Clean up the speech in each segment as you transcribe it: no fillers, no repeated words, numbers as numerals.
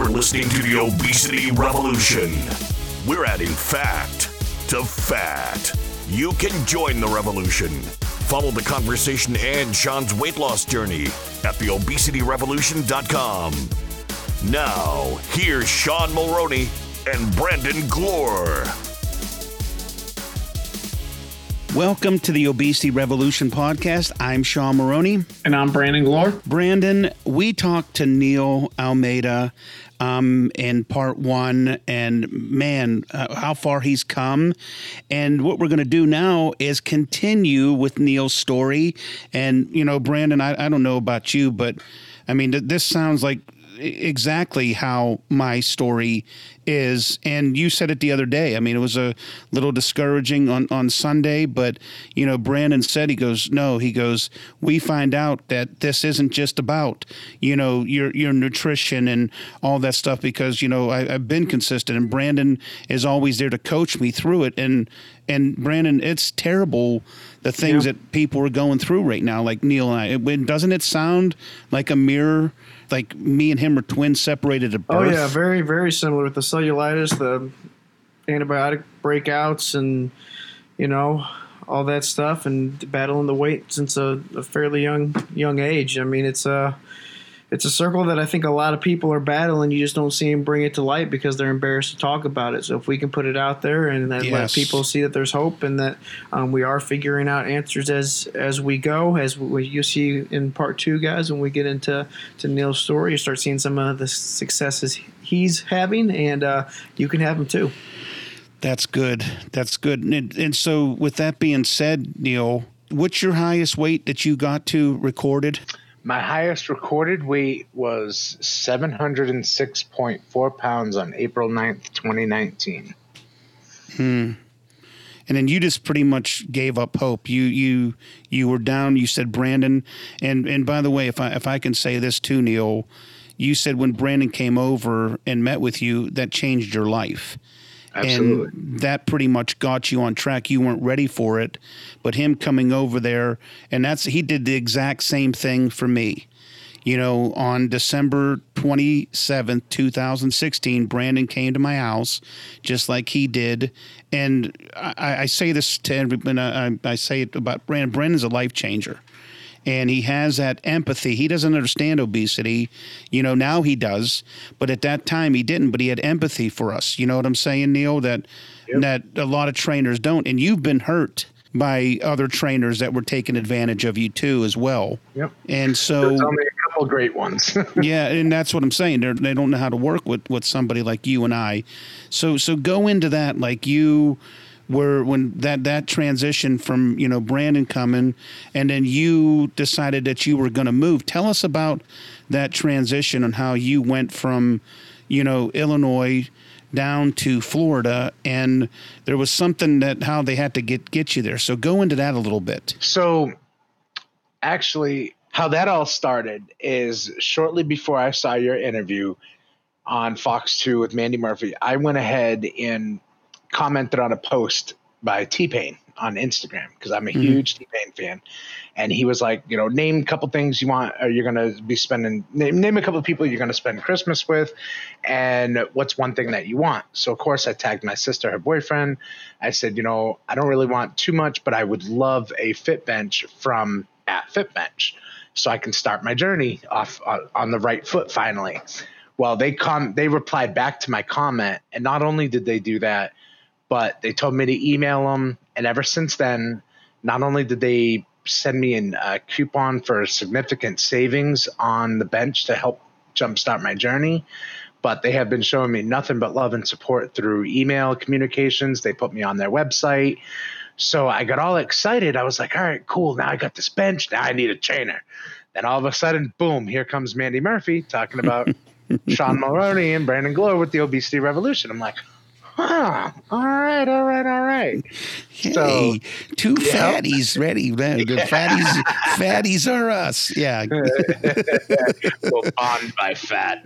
You're listening to the Obesity Revolution. We're adding fact to fat. You can join the revolution. Follow the conversation and Sean's weight loss journey at theobesityrevolution.com. Now, here's Sean Mulroney and Brandon Glore. Welcome to the Obesity Revolution podcast. I'm Sean Mulroney. And I'm Brandon Glore. Brandon, we talked to Neil Almeida in part one, and man, how far he's come. And what we're going to do now is continue with Neil's story. And, you know, Brandon, I don't know about you, but I mean, this sounds like exactly how my story is. And you said it the other day. I mean, it was a little discouraging on Sunday, but, you know, Brandon said, he goes, we find out that this isn't just about, you know, your nutrition and all that stuff, because, you know, I've been consistent, and Brandon is always there to coach me through it. And Brandon, it's terrible, the things that people are going through right now, like Neil and I. Doesn't it sound like a mirror? Like me and him are twins separated at birth. Oh yeah, very, very similar with the cellulitis, the antibiotic breakouts, and you know, all that stuff, and battling the weight since a fairly young age. I mean, it's a circle that I think a lot of people are battling. You just don't see them bring it to light because they're embarrassed to talk about it. So if we can put it out there and then let people see that there's hope, and that we are figuring out answers as we go, as you see in part two, guys, when we get into Neil's story, you start seeing some of the successes he's having, and you can have them too. That's good. That's good. And so with that being said, Neil, what's your highest weight that you got to recorded? My highest recorded weight was 706.4 pounds on April 9th, 2019. And then you just pretty much gave up hope. You were down. You said, Brandon, and by the way, if I can say this too, Neil, you said when Brandon came over and met with you, that changed your life. Absolutely. And that pretty much got you on track. You weren't ready for it, but him coming over there, and he did the exact same thing for me. You know, on December 27th, 2016, Brandon came to my house just like he did. And I say this to everyone, I say it about Brandon. Brandon's a life changer. And he has that empathy. He doesn't understand obesity. You know, now he does. But at that time, he didn't. But he had empathy for us. You know what I'm saying, Neil? That a lot of trainers don't. And you've been hurt by other trainers that were taking advantage of you, too, as well. Yep. And so there's only a couple great ones. Yeah, and that's what I'm saying. They don't know how to work with somebody like you and I. So go into that like you were when that transition from, you know, Brandon coming, and then you decided that you were going to move. Tell us about that transition and how you went from, you know, Illinois down to Florida, and there was something that how they had to get you there. So go into that a little bit. So actually, how that all started is shortly before I saw your interview on Fox 2 with Mandy Murphy, I went ahead and commented on a post by T-Pain on Instagram, because I'm a huge T-Pain fan. And he was like, you know, name a couple things you want, or you're going to be spending, name a couple of people you're going to spend Christmas with, and what's one thing that you want. So of course I tagged my sister, her boyfriend. I said, you know, I don't really want too much, but I would love a Fitbench from @Fitbench, so I can start my journey off on the right foot finally. Well, they replied back to my comment, and not only did they do that, but they told me to email them. And ever since then, not only did they send me a coupon for significant savings on the bench to help jumpstart my journey, but they have been showing me nothing but love and support through email communications. They put me on their website. So I got all excited. I was like, all right, cool. Now I got this bench. Now I need a trainer. Then all of a sudden, boom, here comes Mandy Murphy talking about Sean Mulroney and Brandon Glore with the Obesity Revolution. I'm like, all right. Hey, So, two fatties ready. The fatties are us. Yeah. We'll bond by fat.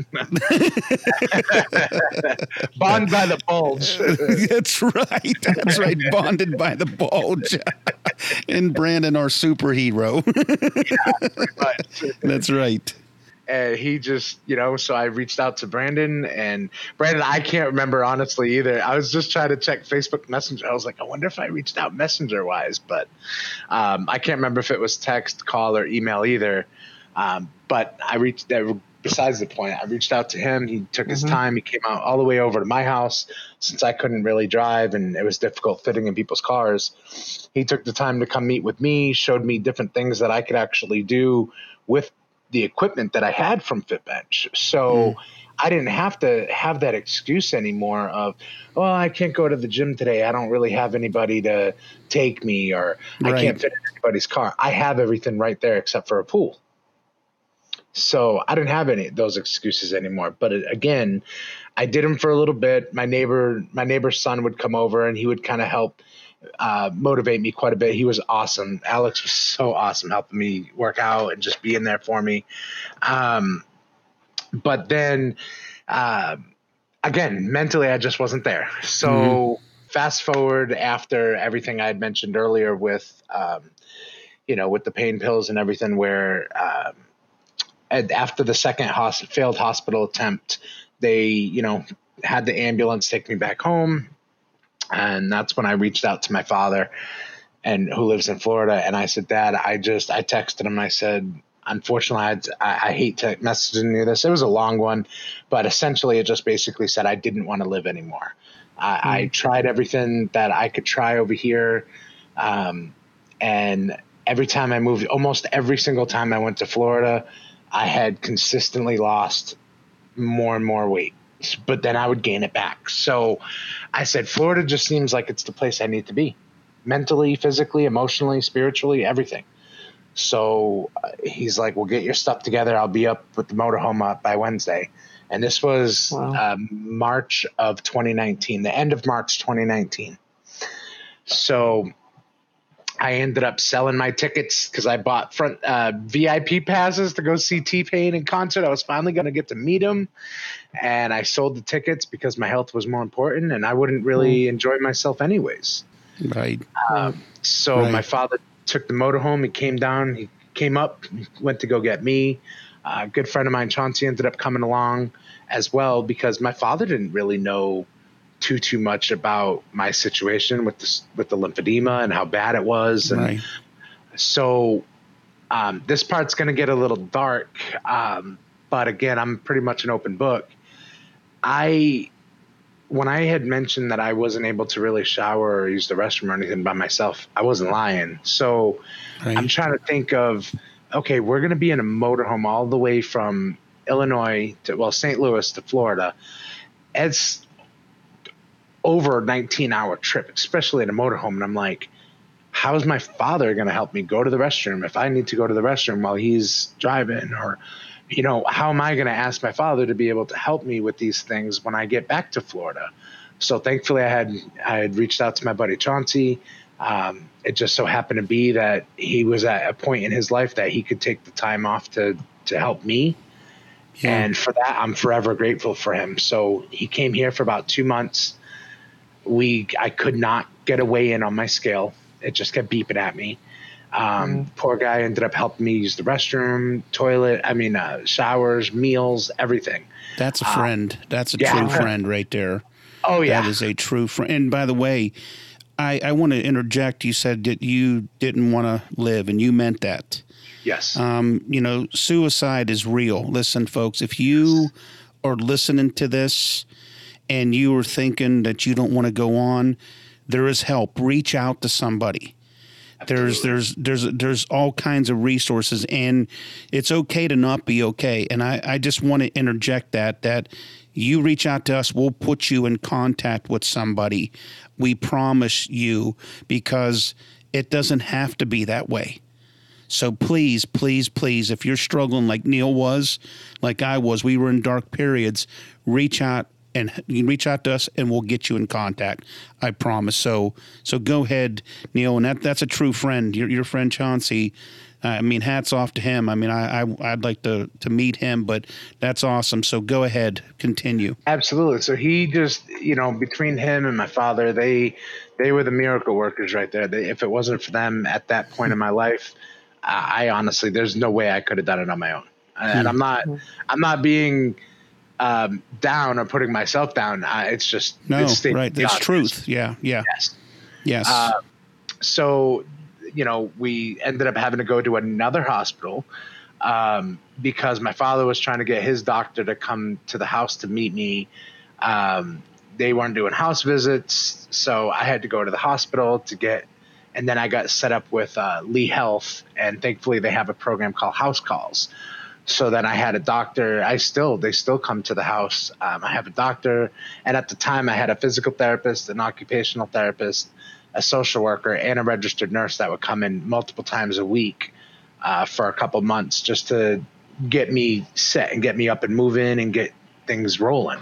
Bond by the bulge. That's right. That's right. Bonded by the bulge. And Brandon, our superhero. Yeah, pretty much. That's right. And he just, so I reached out to Brandon, and Brandon, I can't remember honestly either. I was just trying to check Facebook Messenger. I was like, I wonder if I reached out Messenger wise, but I can't remember if it was text, call, or email either. But besides the point, I reached out to him. He took his time. He came out all the way over to my house since I couldn't really drive and it was difficult fitting in people's cars. He took the time to come meet with me, showed me different things that I could actually do with the equipment that I had from FitBench. So I didn't have to have that excuse anymore of, oh, I can't go to the gym today. I don't really have anybody to take me, or I can't fit in anybody's car. I have everything right there except for a pool. So I didn't have any of those excuses anymore. But again, I did them for a little bit. My neighbor's son would come over and he would kind of help motivate me quite a bit. He was awesome. Alex was so awesome helping me work out and just being there for me. But then again, mentally, I just wasn't there. So fast forward after everything I had mentioned earlier with, with the pain pills and everything, where after the second failed hospital attempt, they, had the ambulance take me back home. And that's when I reached out to my father, who lives in Florida. And I said, Dad, I texted him. I said, unfortunately, I hate to messaging you this. It was a long one, but essentially it just basically said I didn't want to live anymore. I tried everything that I could try over here. And every time I moved, almost every single time I went to Florida, I had consistently lost more and more weight, but then I would gain it back. So I said, Florida just seems like it's the place I need to be, mentally, physically, emotionally, spiritually, everything. So he's like, well, get your stuff together. I'll be up with the motorhome up by Wednesday. And this was March of 2019, the end of March 2019. So I ended up selling my tickets because I bought front VIP passes to go see T-Pain in concert. I was finally going to get to meet him. And I sold the tickets because my health was more important and I wouldn't really enjoy myself anyways. Right. So my father took the motorhome. He came down. He came up, went to go get me. A good friend of mine, Chauncey, ended up coming along as well because my father didn't really know too much about my situation with the lymphedema and how bad it was. And so this part's going to get a little dark. But again, I'm pretty much an open book. When I had mentioned that I wasn't able to really shower or use the restroom or anything by myself, I wasn't lying. So I'm trying to think of, okay, we're going to be in a motorhome all the way from Illinois to, St. Louis to Florida. It's over a 19-hour trip, especially in a motorhome. And I'm like, how is my father going to help me go to the restroom if I need to go to the restroom while he's driving? Or, how am I going to ask my father to be able to help me with these things when I get back to Florida? So thankfully I had reached out to my buddy Chauncey. It just so happened to be that he was at a point in his life that he could take the time off to help me. Yeah. And for that, I'm forever grateful for him. So he came here for about 2 months. I could not get a weigh in on my scale. It just kept beeping at me. Poor guy ended up helping me use the restroom, toilet, showers, meals, everything. That's a friend. That's a true friend right there. Oh, yeah. That is a true friend. And by the way, I want to interject. You said that you didn't want to live, and you meant that. Yes. Suicide is real. Listen, folks, if you are listening to this and you are thinking that you don't want to go on, there is help. Reach out to somebody. There's all kinds of resources, and it's okay to not be okay. And I just want to interject that you reach out to us, we'll put you in contact with somebody. We promise you, because it doesn't have to be that way. So please, please, please, if you're struggling like Neil was, like I was, we were in dark periods, reach out. And you can reach out to us, and we'll get you in contact. I promise. So go ahead, Neil. And that's a true friend. Your friend Chauncey. Hats off to him. I'd like to meet him, but that's awesome. So go ahead, continue. Absolutely. So he just, between him and my father, they were the miracle workers right there. If it wasn't for them at that point in my life, I honestly, there's no way I could have done it on my own. And I'm not being down or putting myself down. It's just No, right. That's truth. Yeah. Yes. So, we ended up having to go to another hospital because my father was trying to get his doctor to come to the house to meet me. They weren't doing house visits, so I had to go to the hospital and then I got set up with Lee Health, and thankfully they have a program called House Calls. So then I had a doctor. They still come to the house. I have a doctor, and at the time I had a physical therapist, an occupational therapist, a social worker, and a registered nurse that would come in multiple times a week for a couple months just to get me set and get me up and moving and get things rolling.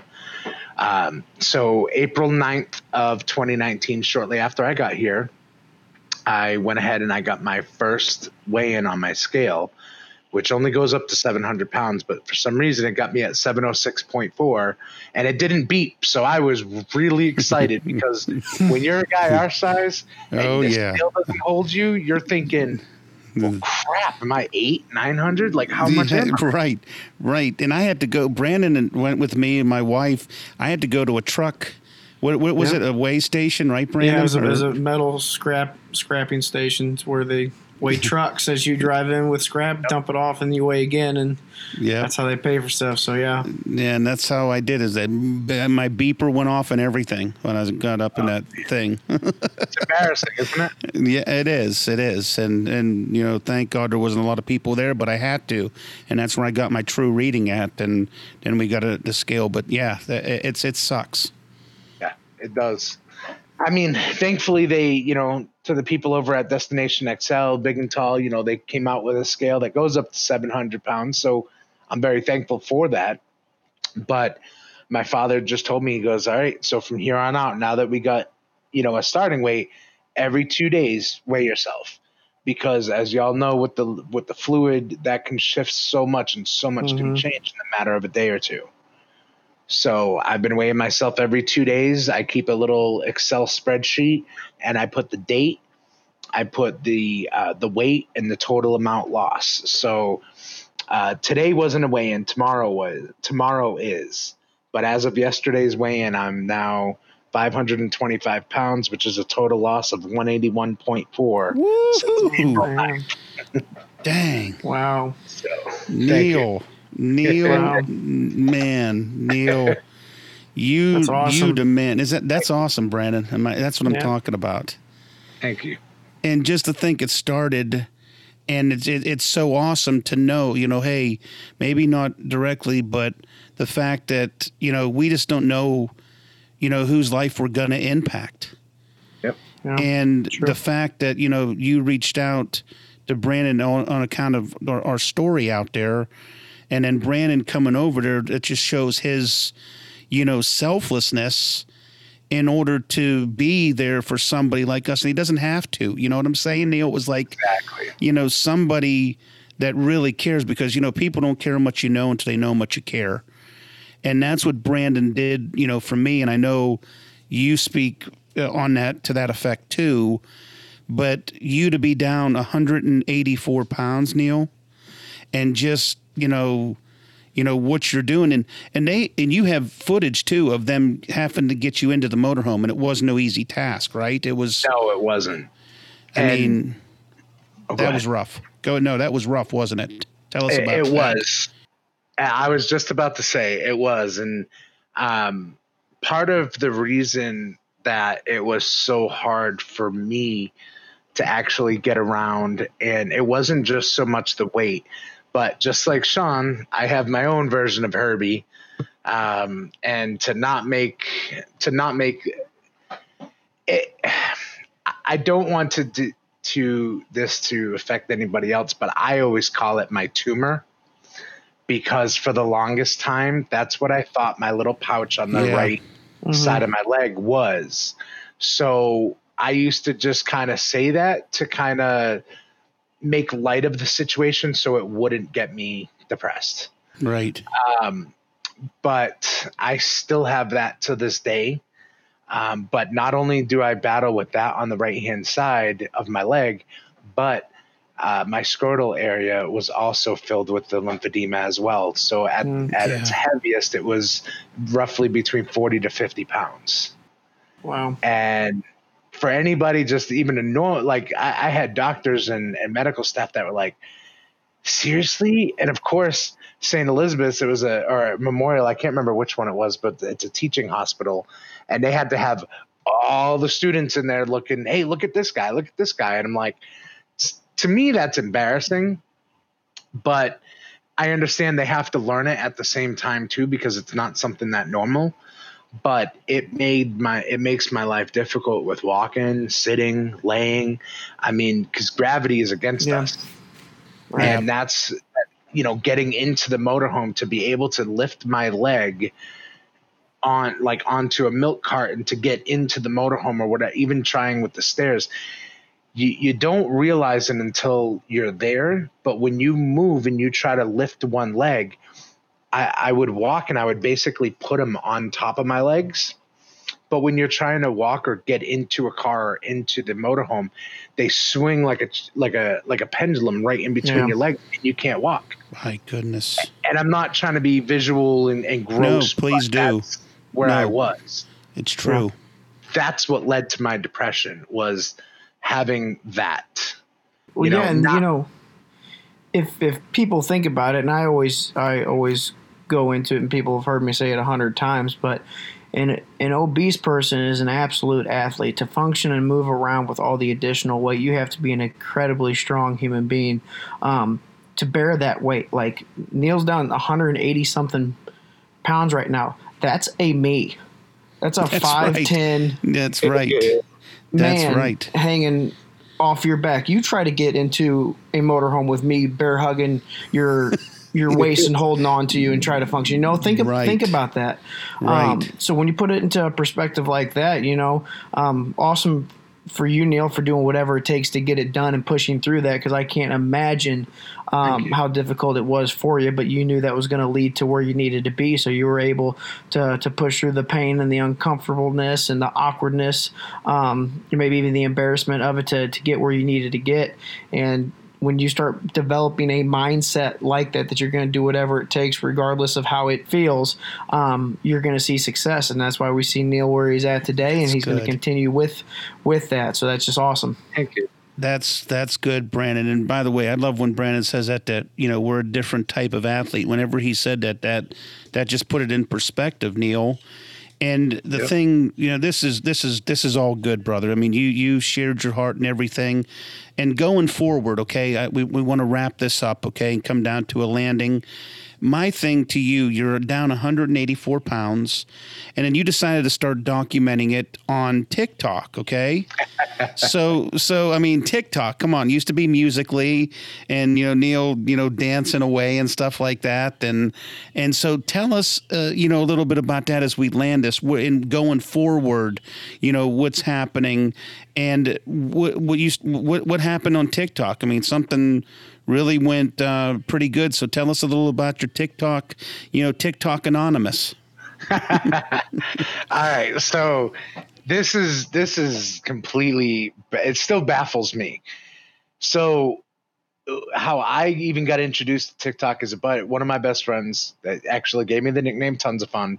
So April 9th of 2019, shortly after I got here, I went ahead and I got my first weigh-in on my scale, which only goes up to 700 pounds. But for some reason, it got me at 706.4, and it didn't beep. So I was really excited because when you're a guy our size and the scale doesn't hold you, you're thinking, well, crap, am I 900? Like, how much am I? Right. And I had to go, Brandon went with me and my wife. I had to go to a truck. What was it, a weigh station, right, Brandon? Yeah, it was a metal scrapping station where they weigh trucks as you drive in with scrap, dump it off, and you weigh again, and that's how they pay for stuff. So yeah, and that's how I did. Is that my beeper went off and everything when I got up in that thing. It's embarrassing, isn't it? Yeah, it is. And thank God there wasn't a lot of people there, but I had to, and that's where I got my true reading at, and then we got the scale. But yeah, it sucks. Yeah, it does. I mean, thankfully they, to the people over at Destination XL, Big and Tall, they came out with a scale that goes up to 700 pounds. So I'm very thankful for that. But my father just told me, he goes, all right, so from here on out, now that we got, a starting weight, every 2 days, weigh yourself. Because as y'all know, with the fluid, that can shift so much, and so much can change in a matter of a day or two. So I've been weighing myself every 2 days. I keep a little Excel spreadsheet, and I put the date, I put the weight, and the total amount lost. So today wasn't a weigh-in. Tomorrow is. But as of yesterday's weigh-in, I'm now 525 pounds, which is a total loss of 181.4. Woo-hoo. Dang! Wow! So, Neil, man, Neil, that's awesome. You demand. That's awesome, Brandon? That's what I'm talking about. Thank you. And just to think it started, and it's so awesome to know, hey, maybe not directly, but the fact that we just don't know, whose life we're gonna impact. Yep. Yeah, and the fact that you reached out to Brandon on account of our story out there. And then Brandon coming over there, it just shows his, selflessness in order to be there for somebody like us. And he doesn't have to. You know what I'm saying, Neil? It was like, exactly. Somebody that really cares, because, people don't care how much you know until they know how much you care. And that's what Brandon did, for me. And I know you speak on to that effect too. But you to be down 184 pounds, Neil, and just, what you're doing, and you have footage too of them having to get you into the motorhome, and it was no easy task, right? It was. No, it wasn't. That was rough. No, that was rough, wasn't it? Tell us about it. It was. I was just about to say it was, and part of the reason that it was so hard for me to actually get around, and it wasn't just so much the weight. But just like Sean, I have my own version of Herbie, and to not make it. I don't want to affect anybody else, but I always call it my tumor, because for the longest time, that's what I thought my little pouch on the right side of my leg was. So I used to just kind of say that to kind of make light of the situation so it wouldn't get me depressed. Right. But I still have that to this day. But not only do I battle with that on the right-hand side of my leg, but my scrotal area was also filled with the lymphedema as well. So at its heaviest, it was roughly between 40 to 50 pounds. Wow. And for anybody just even to know, like I had doctors and medical staff that were like, seriously? And of course, St. Elizabeth's, it was a Memorial, I can't remember which one it was, but it's a teaching hospital. And they had to have all the students in there looking, hey, look at this guy, look at this guy. And I'm like, to me, that's embarrassing. But I understand they have to learn it at the same time too, because it's not something that normal. But it makes my life difficult with walking, sitting, laying. I mean, because gravity is against us. Right. And that's, getting into the motorhome to be able to lift my leg onto a milk carton to get into the motorhome or whatever, even trying with the stairs. You don't realize it until you're there. But when you move and you try to lift one leg, I would walk and I would basically put them on top of my legs. But when you're trying to walk or get into a car or into the motorhome, they swing like a pendulum right in between your legs, and you can't walk. My goodness. And I'm not trying to be visual and gross. No, please do. That's where I was. It's true. That's what led to my depression, was having that. Well, if people think about it, and I always go into it, and people have heard me say it 100 times, but an obese person is an absolute athlete. To function and move around with all the additional weight, you have to be an incredibly strong human being to bear that weight. Like, Neil's down 180 something pounds right now. That's a me. That's 5'10". That's right. That's right. Hanging off your back. You try to get into a motorhome with me, bear hugging your waist and holding on to you and try to function. Think about that. Right. So when you put it into a perspective like that, awesome for you, Neil, for doing whatever it takes to get it done and pushing through that, because I can't imagine how difficult it was for you, but you knew that was going to lead to where you needed to be, so you were able to push through the pain and the uncomfortableness and the awkwardness, maybe even the embarrassment of it to get where you needed to get. And when you start developing a mindset like that you're going to do whatever it takes, regardless of how it feels, you're going to see success. And that's why we see Neil where he's at today, and he's going to continue with that. So that's just awesome. Thank you. That's good, Brandon. And by the way, I love when Brandon says that we're a different type of athlete. Whenever he said that just put it in perspective, Neil. And the thing, this is all good, brother. I mean, you shared your heart and everything. And going forward, okay, we want to wrap this up, okay, and come down to a landing. My thing to you, you're down 184 pounds, and then you decided to start documenting it on TikTok, okay? So I mean, TikTok, come on, used to be Musical.ly, and Neil, dancing away and stuff like that, and so tell us, a little bit about that as we land this, and going forward, what's happening, and what happened on TikTok. I mean, something really went pretty good. So tell us a little about your TikTok, TikTok Anonymous. All right. So this is completely, it still baffles me. So how I even got introduced to TikTok is one of my best friends that actually gave me the nickname Tons of Fun.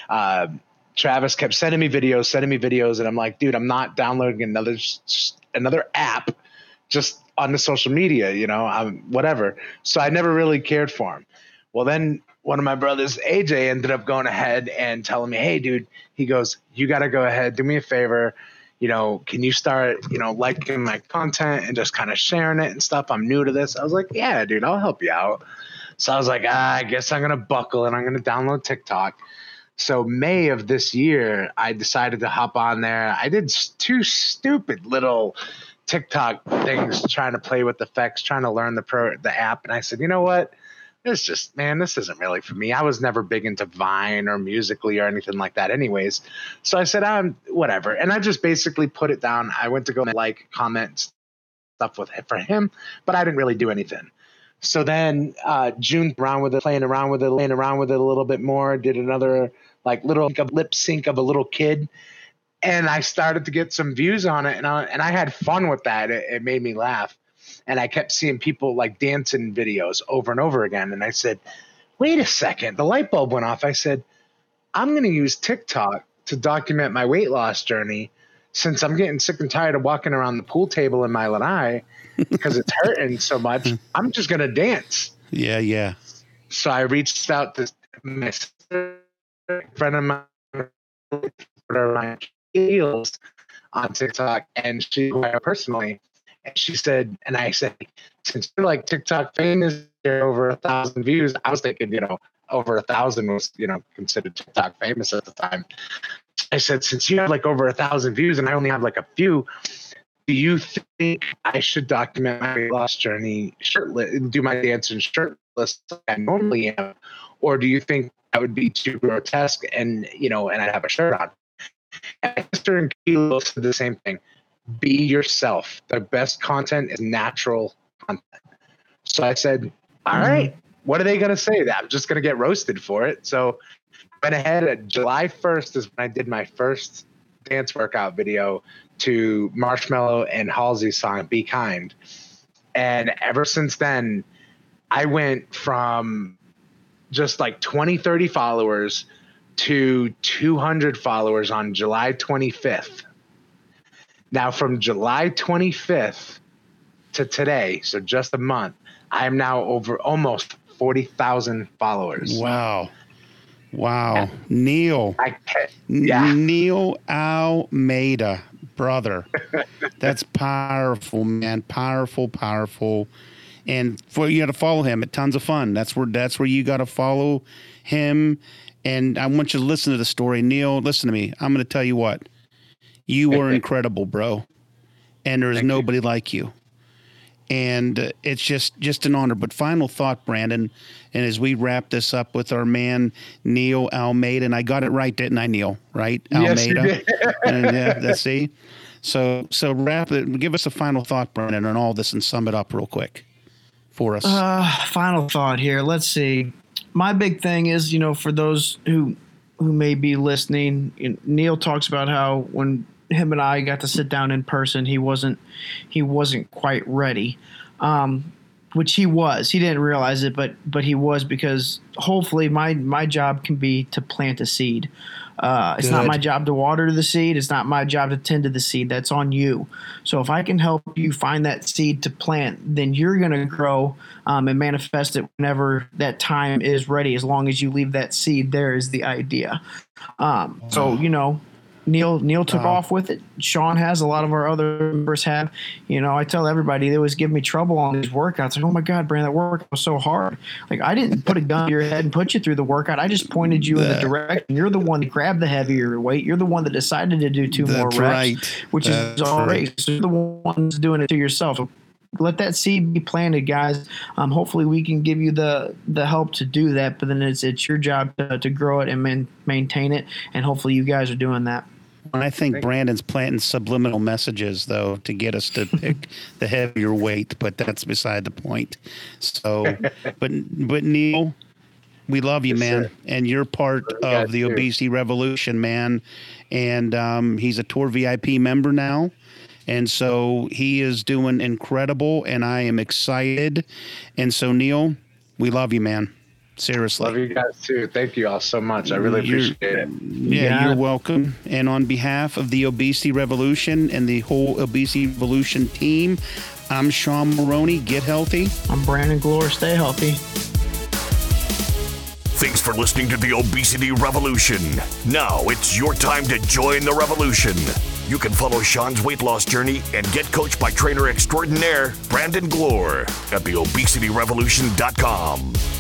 Travis kept sending me videos, and I'm like, dude, I'm not downloading another app just on the social media, whatever. So I never really cared for him. Well, then one of my brothers, AJ, ended up going ahead and telling me, hey, dude, he goes, you got to go ahead, do me a favor. Can you start, liking my content and just kind of sharing it and stuff? I'm new to this. I was like, yeah, dude, I'll help you out. So I was like, I guess I'm going to buckle and I'm going to download TikTok. So May of this year, I decided to hop on there. I did 2 stupid little TikTok things, trying to play with effects, trying to learn the app. And I said, you know what? This isn't really for me. I was never big into Vine or Musical.ly or anything like that anyways. So I said, whatever. And I just basically put it down. I went to go comment stuff for him, but I didn't really do anything. So then June, playing around with it a little bit more, did another little lip sync of a little kid. And I started to get some views on it, and I had fun with that. It made me laugh. and I kept seeing people like dancing videos over and over again. And I said, wait a second, the light bulb went off. I said, I'm going to use TikTok to document my weight loss journey, since I'm getting sick and tired of walking around the pool table in my lanai because it's hurting so much. I'm just going to dance. Yeah. So I reached out to my sister, friend of mine, heels on TikTok, and she went out personally. And she said, and I said, since you're like TikTok famous, you're over 1,000 views. I was thinking, over 1,000 was, considered TikTok famous at the time. I said, since you have like over 1,000 views and I only have like a few, do you think I should document my weight loss journey shirtless, do my dancing shirtless like I normally am? Or do you think that would be too grotesque and, and I'd have a shirt on? And my sister and Kilo said the same thing. Be yourself. The best content is natural content. So I said, all right, what are they going to say? That I'm just going to get roasted for it. So I went ahead. July 1st is when I did my first dance workout video to Marshmello and Halsey's song, Be Kind. And ever since then, I went from just like 20, 30 followers to 200 followers on July 25th. Now, from July 25th to today, so just a month, I am now over almost 40,000 followers. Wow. Neil. Neil Almeida, brother. That's powerful, man. Powerful. And you got to follow him at Tons of Fun. That's where you got to follow him. And I want you to listen to the story. Neil, listen to me. I'm going to tell you what. You were incredible, bro. And there is nobody like you. And it's just an honor. But final thought, Brandon, and as we wrap this up with our man, Neil Almeida, and I got it right, didn't I, Neil? Right? Almeida. Yes, you did. Let's see. So wrap it. Give us a final thought, Brandon, on all this and sum it up real quick for us. Final thought here. Let's see. My big thing is, for those who may be listening, Neil talks about how when him and I got to sit down in person, he wasn't quite ready, which he was. He didn't realize it, but he was, because hopefully my job can be to plant a seed. It's not my job to water the seed. It's not my job to tend to the seed. That's on you. So if I can help you find that seed to plant, then you're going to grow and manifest it whenever that time is ready, as long as you leave that seed there is the idea. Neil took off with it. Sean has. A lot of our other members have. I tell everybody, they always give me trouble on these workouts. Like, oh my God, Brandon, that workout was so hard. Like, I didn't put a gun to your head and put you through the workout. I just pointed you in the direction. You're the one that grabbed the heavier weight. You're the one that decided to do two more reps, which is all right. So you're the ones doing it to yourself. So let that seed be planted, guys. Hopefully we can give you the help to do that, but then it's your job to grow it and maintain it, and hopefully you guys are doing that. And I think Brandon's planting subliminal messages, though, to get us to pick the heavier weight, but that's beside the point. So, but Neil, we love you, man, sir. And you're part of the Obesity Revolution, man. And he's a Tour VIP member now. And so he is doing incredible, and I am excited. And so, Neil, we love you, man. Seriously. Love you guys too. Thank you all so much. I really appreciate it. Yeah, you're welcome. And on behalf of the Obesity Revolution and the whole Obesity Revolution team, I'm Sean Maroney. Get healthy. I'm Brandon Glore. Stay healthy. Thanks for listening to the Obesity Revolution. Now it's your time to join the revolution. You can follow Sean's weight loss journey and get coached by trainer extraordinaire Brandon Glore at theobesityrevolution.com.